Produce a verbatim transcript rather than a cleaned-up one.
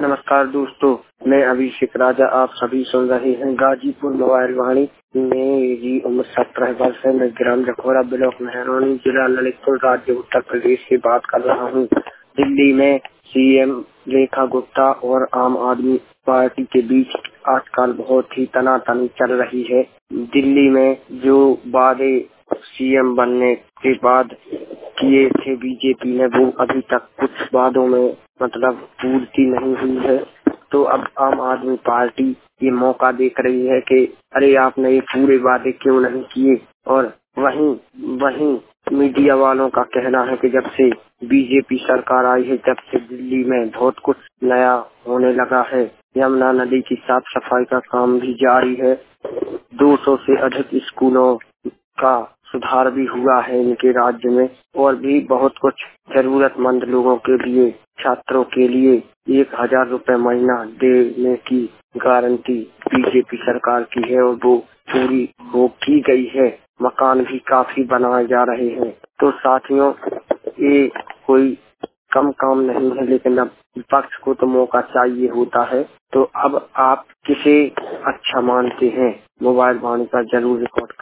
नमस्कार दोस्तों, मैं अभिषेक राजा। आप सभी सुन रहे हैं गाजीपुर मोबाइल वाणी। मेरी उम्र सत्रह वर्ष है। मैं ग्राम जखोरा ब्लॉक मेहरौनी जिला ललितपुर राज्य उत्तर प्रदेश से बात कर रहा हूँ। दिल्ली में सीएम रेखा गुप्ता और आम आदमी पार्टी के बीच आजकल बहुत ही तनातनी चल रही है। दिल्ली में जो वादे सीएम बनने के बाद किए थे बीजेपी ने, वो अभी तक कुछ वादों में मतलब पूर्ति नहीं हुई है। तो अब आम आदमी पार्टी ये मौका देख रही है कि अरे आपने ये पूरे वादे क्यों नहीं किए। और वहीं वहीं मीडिया वालों का कहना है कि जब से बीजेपी सरकार आई है तब से दिल्ली में बहुत कुछ नया होने लगा है। यमुना नदी की साफ सफाई का काम भी जारी है। दो सौ से अधिक स्कूलों का सुधार भी हुआ है इनके राज्य में। और भी बहुत कुछ जरूरतमंद लोगों के लिए, छात्रों के लिए एक हजार रुपए महीना देने की गारंटी बीजेपी सरकार की है और वो पूरी हो की गई है। मकान भी काफी बनाए जा रहे हैं। तो साथियों, ये कोई कम काम नहीं है, लेकिन अब विपक्ष को तो मौका चाहिए होता है। तो अब आप किसे अच्छा मानते हैं? मोबाइल वाणी पर जरूर रिकॉर्ड